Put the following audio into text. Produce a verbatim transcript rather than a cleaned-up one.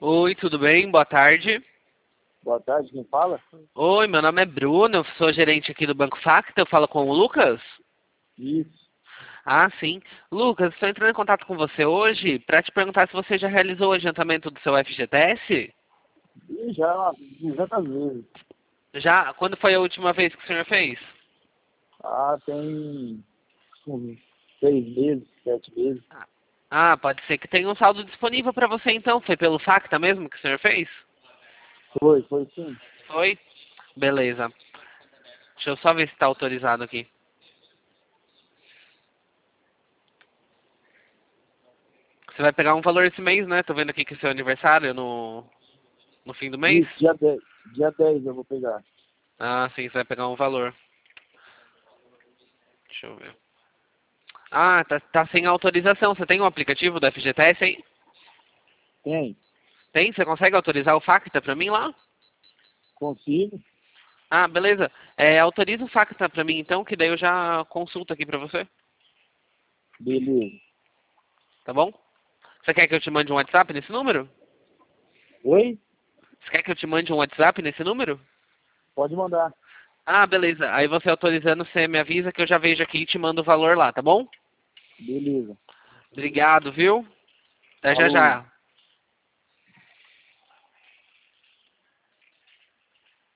Oi, tudo bem? Boa tarde. Boa tarde, quem fala? Oi, meu nome é Bruno, eu sou gerente aqui do Banco Facta, eu falo com o Lucas? Isso. Ah, sim. Lucas, estou entrando em contato com você hoje para te perguntar se você já realizou o adiantamento do seu F G T S? E já duzentas vezes. Já? Quando foi a última vez que o senhor fez? Ah, tem uns seis meses, sete meses. Ah, pode ser que tenha um saldo disponível para você então. Foi pelo Facta mesmo que o senhor fez? Foi, foi sim. Foi? Beleza. Deixa eu só ver se está autorizado aqui. Você vai pegar um valor esse mês, né? Tô vendo aqui que é seu aniversário no, no fim do mês. Isso, dia dez, dia dez eu vou pegar. Ah, sim, você vai pegar um valor. Deixa eu ver. Ah, tá, tá sem autorização. Você tem um aplicativo do F G T S aí? Tem? Tem? Você consegue autorizar o Facta pra mim lá? Consigo? Ah, beleza. É, autoriza o Facta pra mim então, que daí eu já consulto aqui pra você. Beleza. Tá bom? Você quer que eu te mande um WhatsApp nesse número? Oi? Você quer que eu te mande um WhatsApp nesse número? Pode mandar. Ah, beleza. Aí você autorizando, você me avisa que eu já vejo aqui e te mando o valor lá, tá bom? Beleza. Obrigado, viu? Até já Falou. já.